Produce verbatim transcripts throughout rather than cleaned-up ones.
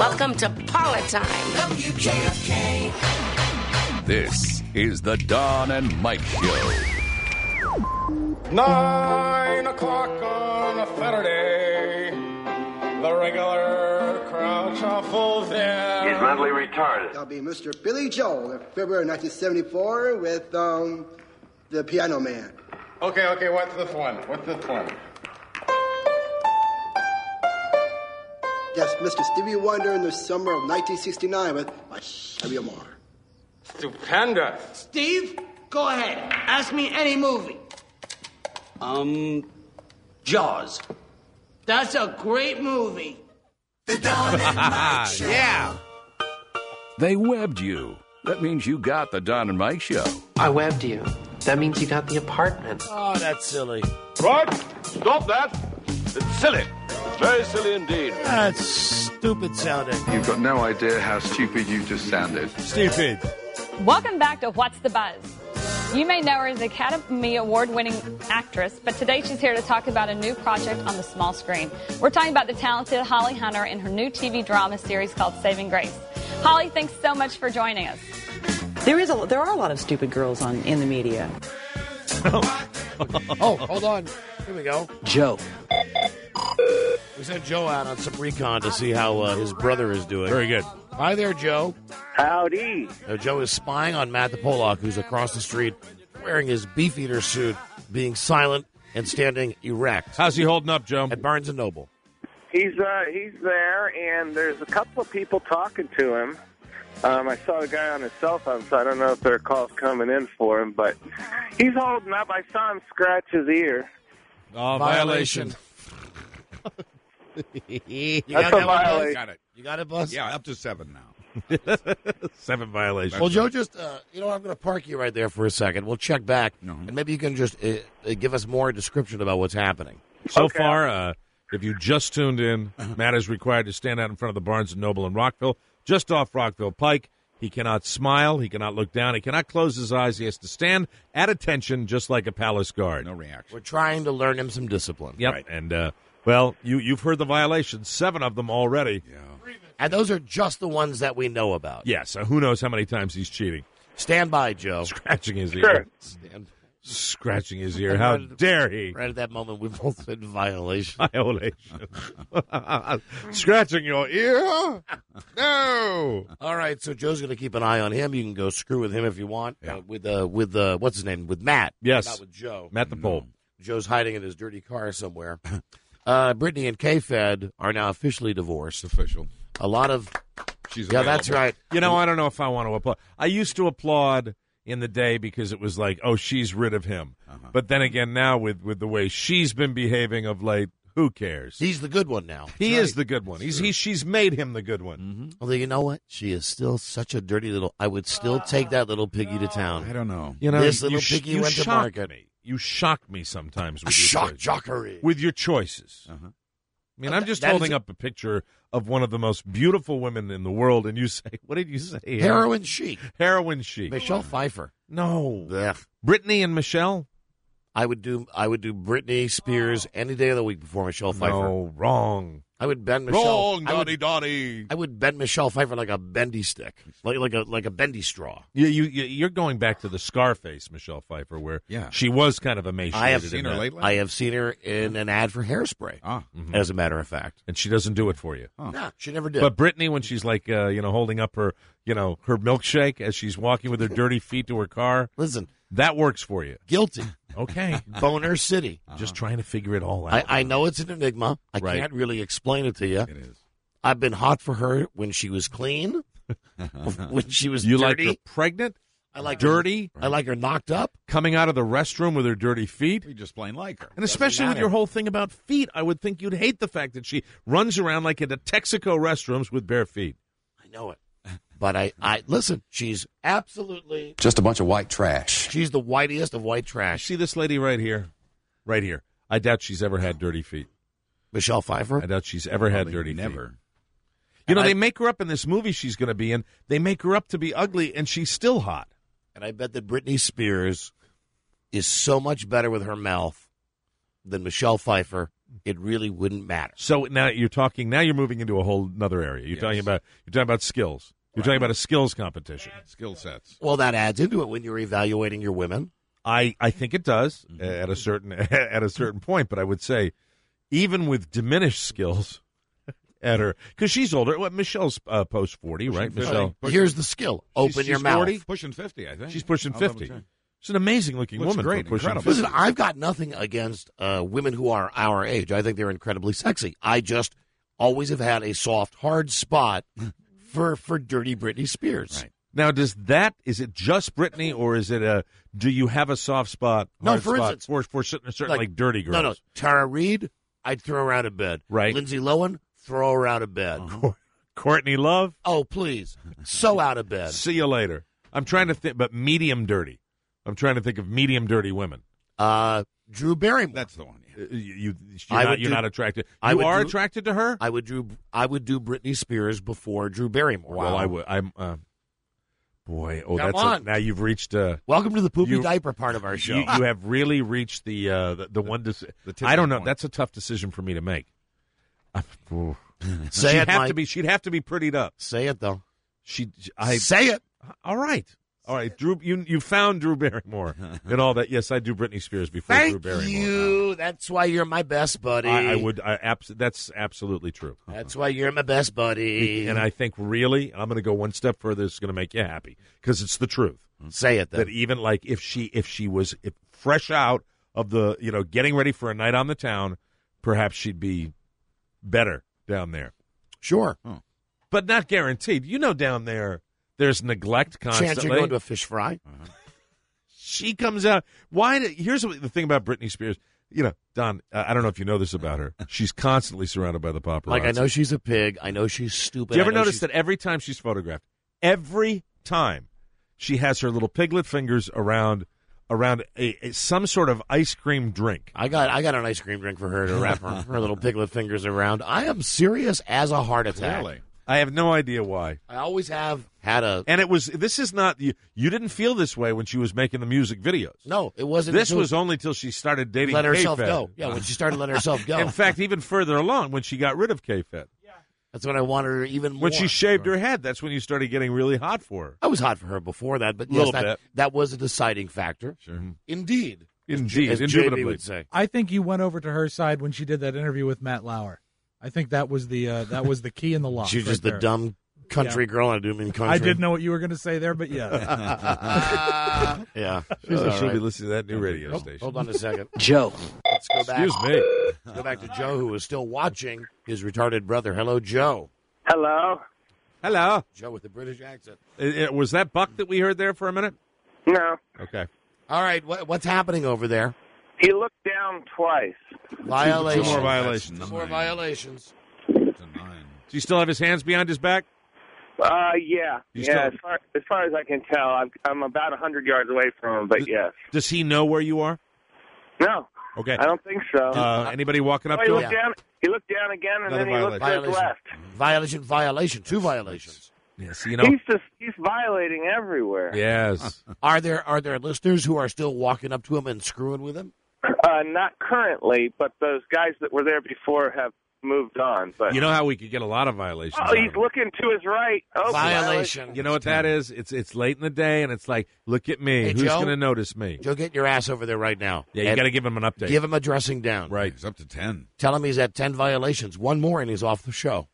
Welcome to Paula Time. W J F K. This is the Don and Mike Show. Nine o'clock on a Saturday. The regular crowd shuffles in. He's mentally retarded. That'll be Mister Billy Joel, February nineteen seventy-four, with um, the Piano Man. Okay, okay, what's this one? What's this one? That's Mister Stevie Wonder in the summer of nineteen sixty-nine with Shabby Amar. Stupendous. Steve, go ahead. Ask me any movie. Um, Jaws. That's a great movie. The Don and Mike Show. Yeah. They webbed you. That means you got the Don and Mike Show. I webbed you. That means you got the apartment. Oh, that's silly. Right? Stop that. It's silly. Very silly indeed. That's stupid sounding. You've got no idea how stupid you just sounded. Stupid. Welcome back to What's the Buzz? You may know her as Academy Award-winning actress, but today she's here to talk about a new project on the small screen. We're talking about the talented Holly Hunter and her new T V drama series called Saving Grace. Holly, thanks so much for joining us. There is a there are a lot of stupid girls on in the media. Oh, hold on. Here we go. Joe. We sent Joe out on some recon to see how uh, his brother is doing. Very good. Hi there, Joe. Howdy. Uh, Joe is spying on Matt the Pollock, who's across the street wearing his Beefeater suit, being silent and standing erect. How's he holding up, Joe? At Barnes and Noble. He's uh, he's there, and there's a couple of people talking to him. Um, I saw the guy on his cell phone, so I don't know if there are calls coming in for him, but he's holding up. I saw him scratch his ear. Oh, violation. you That's got a violation. Got it. You got it, Buzz? Yeah, up to seven now. Seven violations. Well, Joe, just, uh, you know, I'm going to park you right there for a second. We'll check back, Mhm. and maybe you can just uh, uh, give us more description about what's happening. So Okay. far, uh, if you just tuned in, Matt is required to stand out in front of the Barnes and Noble in Rockville, just off Rockville Pike. He cannot smile. He cannot look down. He cannot close his eyes. He has to stand at attention just like a palace guard. No reaction. We're trying to learn him some discipline. Yep. Right. And, uh, well, you, you've heard the violations, seven of them already. Yeah. And those are just the ones that we know about. Yeah, so who knows how many times he's cheating. Stand by, Joe. Scratching his Sure. ear. Stand. Scratching his ear. How dare he? Right at that moment, we both said violation. Violation. Scratching your ear? No. All right, so Joe's going to keep an eye on him. You can go screw with him if you want. Yeah. Uh, with, uh, with uh, what's his name? With Matt. Yes. Not with Joe. Matt the Pole. Joe's hiding in his dirty car somewhere. uh, Brittany and K-Fed are now officially divorced. Official. A lot of... She's yeah, available. that's right. You know, I don't know if I want to applaud. I used to applaud in the day because it was like, oh, she's rid of him. Uh-huh. But then again, now with, with the way she's been behaving of late, who cares? He's the good one now. He That's is right. the good one. He's he, She's made him the good one. Mm-hmm. Although, you know what? She is still such a dirty little... I would still take that little piggy to town. I don't know. You know, this you, little you, piggy you went to shock market. Me. You shock me sometimes with A your shock choices. jockery. With your choices. Uh-huh. I mean, Uh, I'm just that holding is- up a picture of one of the most beautiful women in the world, and you say, what did you say? Heroin chic. Heroin chic. Michelle Pfeiffer. No. Ugh. Brittany and Michelle? I would do I would do Britney Spears any day of the week before Michelle Pfeiffer. No, wrong. I would bend Michelle. Wrong, I would, Donnie Donnie. I would bend Michelle Pfeiffer like a bendy stick, like like a like a bendy straw. You, you, you- you're going back to the Scarface Michelle Pfeiffer, where Yeah. she was kind of emaciated. I have in seen her that. lately. I have seen her in an ad for hairspray. Ah. Mhm. As a matter of fact, And she doesn't do it for you. no, she never did. But Brittany, when she's like, uh, you know, holding up her, you know, her milkshake as she's walking with her dirty feet to her car, listen, that works for you. guilty. Okay. Boner City. Just trying to figure it all out. I, I know it's an enigma. I Right. can't really explain it to you. It is. I've been hot for her when she was clean, when she was You like dirty. her pregnant, I like dirty, Her, I like her knocked up. coming out of the restroom with her dirty feet. We just plain like her. And especially with matter. your whole thing about feet, I would think you'd hate the fact that she runs around like in the Texaco restrooms with bare feet. I know it. But I, I listen, she's absolutely Just a bunch of white trash. she's the whitest of white I trash. see this lady right here. Right here. I doubt she's ever had dirty feet. Michelle Pfeiffer. I doubt she's ever had Probably dirty never. feet. You know, And I- they make her up in this movie she's going to be in. They make her up to be ugly, and she's still hot. And I bet that Britney Spears is so much better with her mouth than Michelle Pfeiffer it really wouldn't matter. So now you're talking. Now you're moving into a whole other area. You're Yes. talking about. You're talking about skills. You're Right. talking about a skills competition. Skill sets. Well, that adds into it when you're evaluating your women. I, I think it does Mm-hmm. at a certain at a certain point. But I would say, even with diminished skills, at her because she's older. What Michelle's uh, post forty, right? fifty. Michelle. Pushing- Here's the skill: open She's- your she's mouth. forty? Pushing fifty, I think. She's pushing I'll fifty. double check. She's an amazing looking Looks woman. great, for pushing incredible. fifty. Listen, I've got nothing against uh, women who are our age. I think they're incredibly sexy. I just always have had a soft, hard spot for for dirty Britney Spears. Right. Now, does that is it just Britney, or is it a? Do you have a soft spot? No, hard for spot instance, for for certain, certain like, dirty girls. No, no. Tara Reid, I'd throw her out of bed. Right. Lindsay Lohan, throw her out of bed. Uh-huh. Courtney Love. Oh, please, so out of bed. See you later. I'm trying to think, but medium dirty. I'm trying to think of medium dirty women. Uh, Drew Barrymore. That's the one. Yeah. Uh, You, you I you're, not, would you're do- not attracted. I You would are do- attracted to her. I would do. I would do Britney Spears before Drew Barrymore. Well, I would. I'm. Uh, boy, oh, Come that's on. A, now you've reached. Uh, Welcome to the poopy You- diaper part of our show. you, you have really reached the uh, the, the one. Deci- The tipping I don't know. point. That's a tough decision for me to make. I- ooh. Say she'd it, have Mike. to be. She'd have to be prettied up. Say it though. She. I. Say it. All right. All right, Drew. You you found Drew Barrymore and all that. Yes, I do Britney Spears before Drew Thank Barrymore. you. That's why you're my best buddy. I, I would. I abs- That's absolutely true. That's why you're my best buddy. And I think really, I'm going to go one step further. It's going to make you happy because it's the truth. Say it then. That even like if she if she was if fresh out of the you know getting ready for a night on the town, perhaps she'd be better down there. Sure. But not guaranteed. You know, down there, there's neglect constantly. Chance you're going to a fish fry. She comes out. Why? Do, here's what, the thing about Britney Spears. You know, Don, uh, I don't know if you know this about her. She's constantly surrounded by the paparazzi. Like I know she's a pig. I know she's stupid. Do you ever I know notice she's- that every time she's photographed, every time she has her little piglet fingers around around a, a some sort of ice cream drink? I got I got an ice cream drink for her to wrap her, her little piglet fingers around. I am serious as a heart attack. Really? I have no idea why. I always have had a. And it was. This is not. You, you didn't feel this way when she was making the music videos. No, it wasn't. This until was only till she started dating. let herself K-Fed. go. Yeah, when she started letting herself go. In fact, even further along, when she got rid of K-Fed. That's when I wanted her even more. When she shaved her head, that's when you started getting really hot for her. I was hot for her before that, but yes, Little that, bit. that was a deciding factor. Sure. Indeed. Indeed, as J B indubitably. would say. I think you went over to her side when she did that interview with Matt Lauer. I think that was the uh, that was the key in the lock. She was right just the there. dumb country Yeah. girl. I do mean country. I didn't know what you were going to say there, but yeah. Yeah. She's, All she'll right. be listening to that new radio Hold- station. Hold on a second. Joe. Let's go back. Excuse me. Let's go back to Joe, who is still watching his retarded brother. Hello, Joe. Hello? Hello. Joe with the British accent. It- it- was that Buck that we heard there for a minute? No. Okay. All right, what, what's happening over there? He looked down twice. Violations. Two more violations. Two more violations. Does he still have his hands behind his back? Uh, yeah. You yeah, still- as far, as far as I can tell, I'm, I'm about one hundred yards away from him, but yes. Does he know where you are? No. Okay. I don't think so. Uh, anybody walking up Oh, he to looked him? down. He looked down again, and Another then he looked to his violation. left. Violation, violation. Two violations. Yes, you know. He's just he's violating everywhere. Yes. Are there are there listeners who are still walking up to him and screwing with him? Uh, not currently, but those guys that were there before have moved on. But You know how we could get a lot of violations? oh, out of he's him? looking to his right. Oh, Violation. You know what that is? It's it's late in the day, and it's like, look at me. Hey, Who's Joe? going to notice me? Joe, get your ass over there right now. Yeah, you And got to give him an update. give him a dressing down. Right. He's up to ten. Tell him he's at ten violations. One more and he's off the show.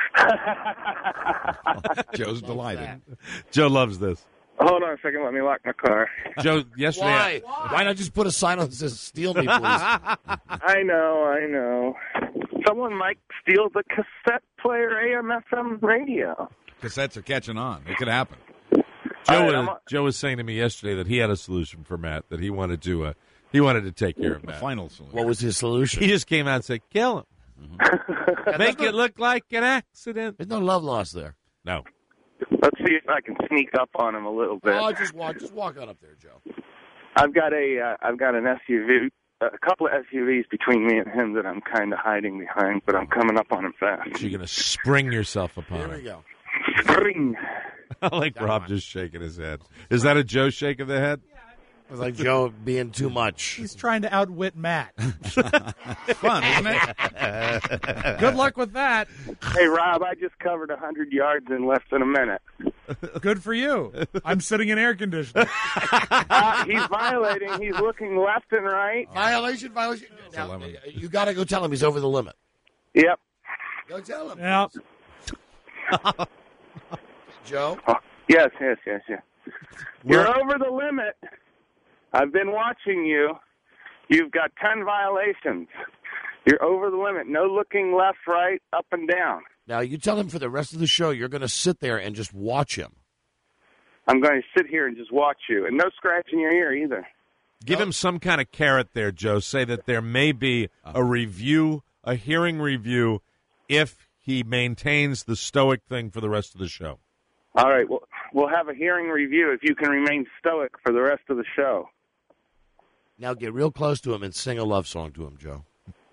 Joe's delighted. Joe loves this. Hold on a second. Let me lock my car. Joe, yesterday. Why? Why not just put a sign on that says "Steal me, please"? I know, I know. Someone might steal the cassette player A M F M radio. Cassettes are catching on. It could happen. Joe, All right, was, I'm on- Joe was saying to me yesterday that he had a solution for Matt. That he wanted to. Uh, he wanted to take care of The Matt. final solution. What was his solution? He just came out and said, "Kill him. Make it look like an accident." There's no love lost there. No. Let's see if I can sneak up on him a little bit. Oh, just walk, just walk on up there, Joe. I've got a, uh, I've got an S U V, a couple of S U Vs between me and him that I'm kind of hiding behind, but I'm coming up on him fast. So you're going to spring yourself upon Here we him. go. Spring. I like Come Rob on. just shaking his head. Is that a Joe shake of the head? It's like Joe being too much. He's trying to outwit Matt. Fun, isn't it? Good luck with that. Hey, Rob, I just covered one hundred yards in less than a minute. Good for you. I'm sitting in air conditioning. Uh, he's violating. He's looking left and right. Violation, violation. Now, you got to go tell him he's over the limit. Yep. Go tell him. Yeah. Joe? Oh, yes, yes, yes, yes. You're over the limit. I've been watching you. You've got ten violations. You're over the limit. No looking left, right, up and down. Now, you tell him for the rest of the show you're going to sit there and just watch him. I'm going to sit here and just watch you. And no scratching your ear either. Give him some kind of carrot there, Joe. Say that there may be a review, a hearing review, if he maintains the stoic thing for the rest of the show. All right. Well, we'll have a hearing review if you can remain stoic for the rest of the show. Now get real close to him and sing a love song to him, Joe.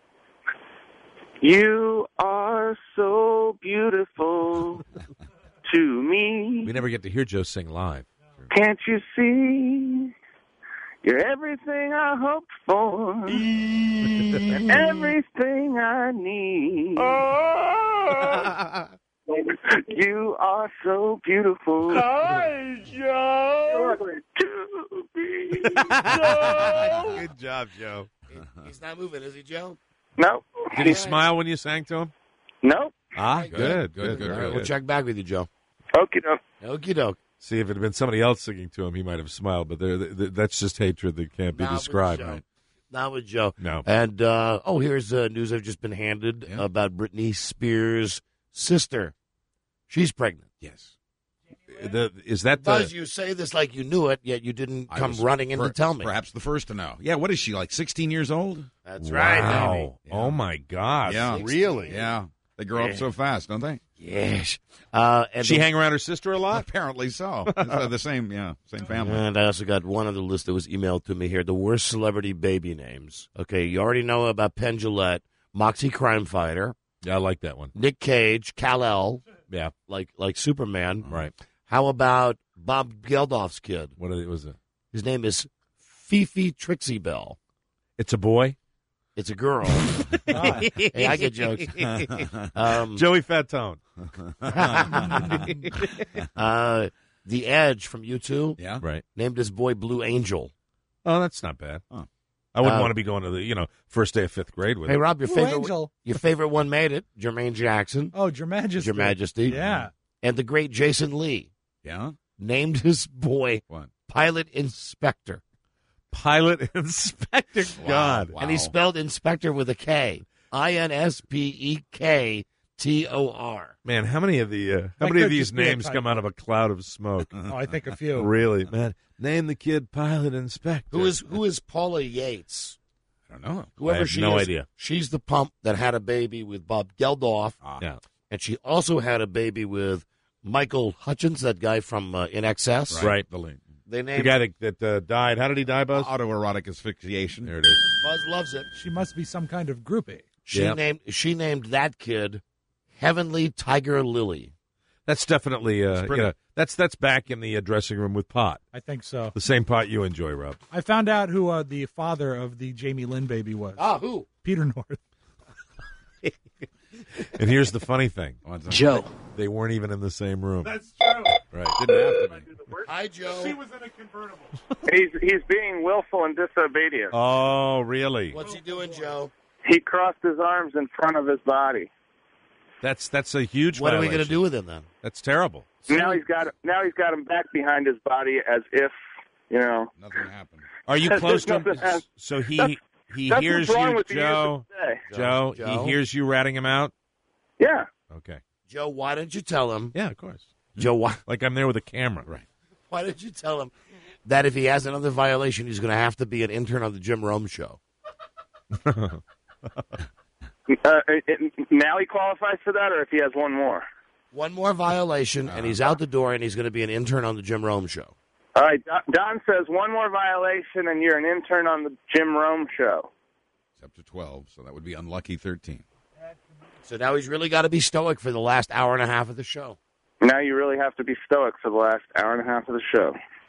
You are so beautiful to me. We never get to hear Joe sing live. Can't you see? You're everything I hoped for. And everything I need. Oh. You are so beautiful. Hi, Joe. To me. Good job, Joe. He's not moving, is he, Joe? No. Did he smile when you sang to him? No. Ah, Good, good, good, good, good. All right, good. we'll check back with you, Joe. Okie doke. Okie doke. See, if it had been somebody else singing to him, he might have smiled. But there, th- that's just hatred that can't be Not with described. Joe. Right? Not with Joe. No. And, uh, oh, here's uh, news I've just been handed Yeah. about Britney Spears' sister. She's pregnant. Yes. The, is that the? Buzz, you say this like you knew it, yet you didn't I come was running in per- to tell me. Perhaps the first to know. Yeah, what is she, like sixteen years old? That's right, baby. Wow. Oh, my God. Yeah. Really? Yeah. They grow Yeah. up so fast, don't they? Yes. Uh, and She the- hang around her sister a lot? Apparently so. It's, uh, the same, yeah, same family. And I also got one other list that was emailed to me here. The worst celebrity baby names. Okay, you already know about Penn Jillette, Moxie Crime Fighter, Yeah, I like that one. Nick Cage, Kal-El, Yeah, like like Superman. right. How about Bob Geldof's kid? What was it? His name is Fifi Trixie Bell. It's a boy? It's a girl. Hey, I get jokes. Um, Joey Fatone. uh, the Edge from U two Yeah. Right. named his boy Blue Angel. Oh, that's not bad. I wouldn't Uh, want to be going to the, you know, first day of fifth grade with Hey, him. Rob, your Blue favorite Angel. your favorite one made it. Jermaine Jackson, Oh, Your Majesty. Your Majesty. Yeah. And the great Jason Lee Yeah? named his boy What? Pilot Inspector. Pilot Inspector. God. Wow. And he spelled Inspector with a K. I N S P E K T O R. Man, how many of the uh, how That many of could these just be a names typo. come out of a cloud of smoke? Oh, I think a few. Really, man. Name the kid Pilot Inspector. Who is who is Paula Yates? I don't know. Whoever I have she no is, idea. She's the pump that had a baby with Bob Geldof, Ah. Yeah. and she also had a baby with Michael Hutchins, that guy from uh, In Excess. Right. The link. They The named guy that, that uh, died. How did he die, Buzz? Autoerotic asphyxiation. There it is. Buzz loves it. She must be some kind of groupie. She Yep. named she named that kid Heavenly Tiger Lily. That's definitely uh, pretty. you know, that's that's back in the uh, dressing room with pot. I think so. The same pot you enjoy, Rob. I found out who uh, the father of the Jamie Lynn baby was. Ah, who? Peter North. And here's the funny thing. Joe. They weren't even in the same room. That's true. Right. Didn't have to be. Hi, Joe. She was in a convertible. He's he's being willful and disobedient. Oh, really? What's he doing, Joe? He crossed his arms in front of his body. That's that's a huge What are we violation. going to do with him then? That's terrible. Now he's got now he's got him back behind his body as if you know. Nothing happened. Are you There's close to nothing him? else. So he That's- he That's hears what's wrong you, with the youth Joe. of today. Joe. Joe. He hears you ratting him out. Yeah. Okay. Joe, why don't you tell him? Yeah, of course. Joe, why, Like I'm there with a camera. Right. why don't you tell him that if he has another violation, he's going to have to be an intern on the Jim Rome show? Uh, it, it- now he qualifies for that, or if he has one more. One more violation, and he's out the door, and he's going to be an intern on the Jim Rome show. All right, Do- Don says one more violation, and you're an intern on the Jim Rome show. It's up to twelve, so that would be unlucky thirteen. So now he's really got to be stoic for the last hour and a half of the show. Now you really have to be stoic for the last hour and a half of the show.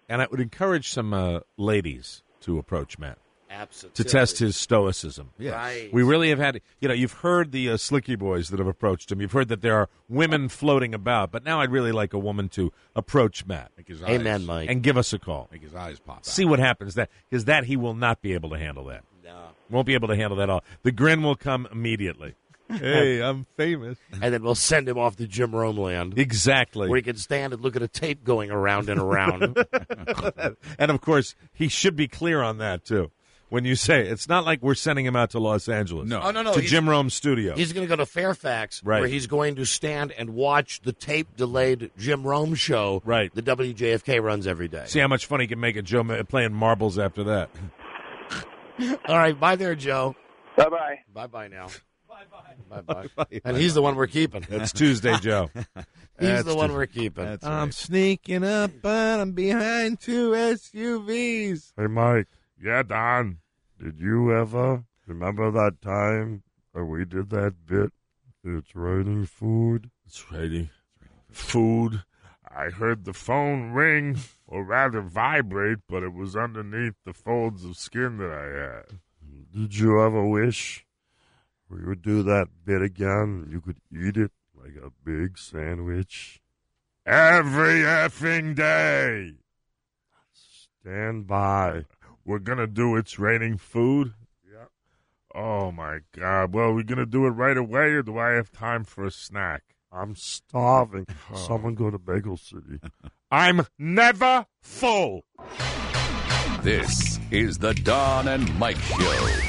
And I would encourage some uh, ladies to approach Matt. Absolutely. To test his stoicism. Yes. Right. We really have had, you know, you've heard the uh, Slicky Boys that have approached him. You've heard that there are women floating about, but now I'd really like a woman to approach Matt. Make his Amen, eyes, Mike. And give us a call. Make his eyes pop out. See what happens. That Because that he will not be able to handle that. No. Won't be able to handle that at all. The grin will come immediately. Hey, I'm famous. And then we'll send him off to Jim Rome land. Exactly. Where he can stand and look at a tape going around and around. And, of course, he should be clear on that, too. When you say, it's not like we're sending him out to Los Angeles. No. Oh, no, no. To he's- Jim Rome's studio. He's going to go to Fairfax, Right. where he's going to stand and watch the tape-delayed Jim Rome show Right. the W J F K runs every day. See how much fun he can make at Joe Ma- playing marbles after that. All right, bye there, Joe. Bye-bye. Bye-bye now. Bye-bye. Bye-bye. And he's the one we're keeping. That's Tuesday, Joe. He's That's the one Tu- we're keeping. That's I'm right. sneaking up, but I'm behind two S U Vs. Hey, Mike. Yeah, Don. Did you ever remember that time that we did that bit? It's raining food. It's raining food. I heard the phone ring, or rather vibrate, but it was underneath the folds of skin that I had. Did you ever wish we would do that bit again? You could eat it like a big sandwich every effing day. Stand by. We're going to do It's Raining Food? Yeah. Oh, my God. Well, are we going to do it right away, or do I have time for a snack? I'm starving. Someone go to Bagel City. I'm never full. This is the Don and Mike Show.